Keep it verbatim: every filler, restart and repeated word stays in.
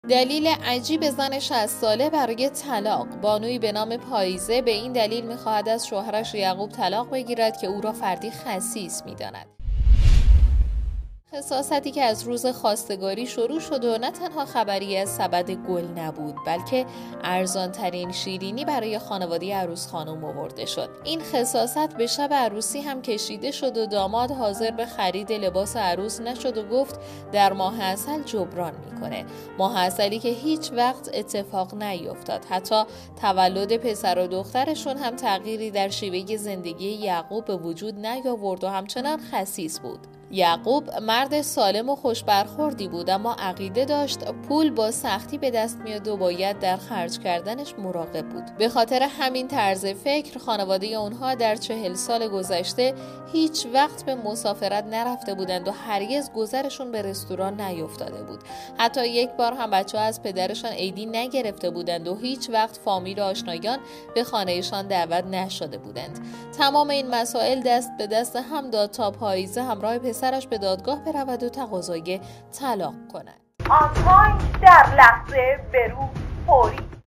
دلیل عجیب زن شصت ساله برای طلاق. بانویی به نام پاییزه به این دلیل می‌خواهد از شوهرش یعقوب طلاق بگیرد که او را فردی خسیس می‌داند. خساستی که از روز خواستگاری شروع شد و نه تنها خبری از سبد گل نبود، بلکه ارزان‌ترین شیرینی برای خانواده عروس خانم آورده شد. این خساست به شب عروسی هم کشیده شد و داماد حاضر به خرید لباس عروس نشد و گفت در ماه عسل جبران میکنه. ماه عسلی که هیچ وقت اتفاق نیفتاد. حتی تولد پسر و دخترشون هم تغییری در شیوه زندگی یعقوب به وجود نیاورد و همچنان خسیس بود. یعقوب مرد سالم و خوش برخوردی بود، اما عقیده داشت پول با سختی به دست میاد و باید در خرج کردنش مراقب بود. به خاطر همین طرز فکر خانواده اونها در چهل سال گذشته هیچ وقت به مسافرت نرفته بودند و هرگز گذرشون به رستوران نیفتاده بود. حتی یک بار هم بچه‌ها از پدرشان عیدی نگرفته بودند و هیچ وقت فامیل و آشنایان به خانهشان دعوت نشده بودند. تمام این مسائل دست به دست هم داد تا پاییزه همراه پسرش به دادگاه برود و تقاضای طلاق کند. آن تایم در لحظه به روز فوری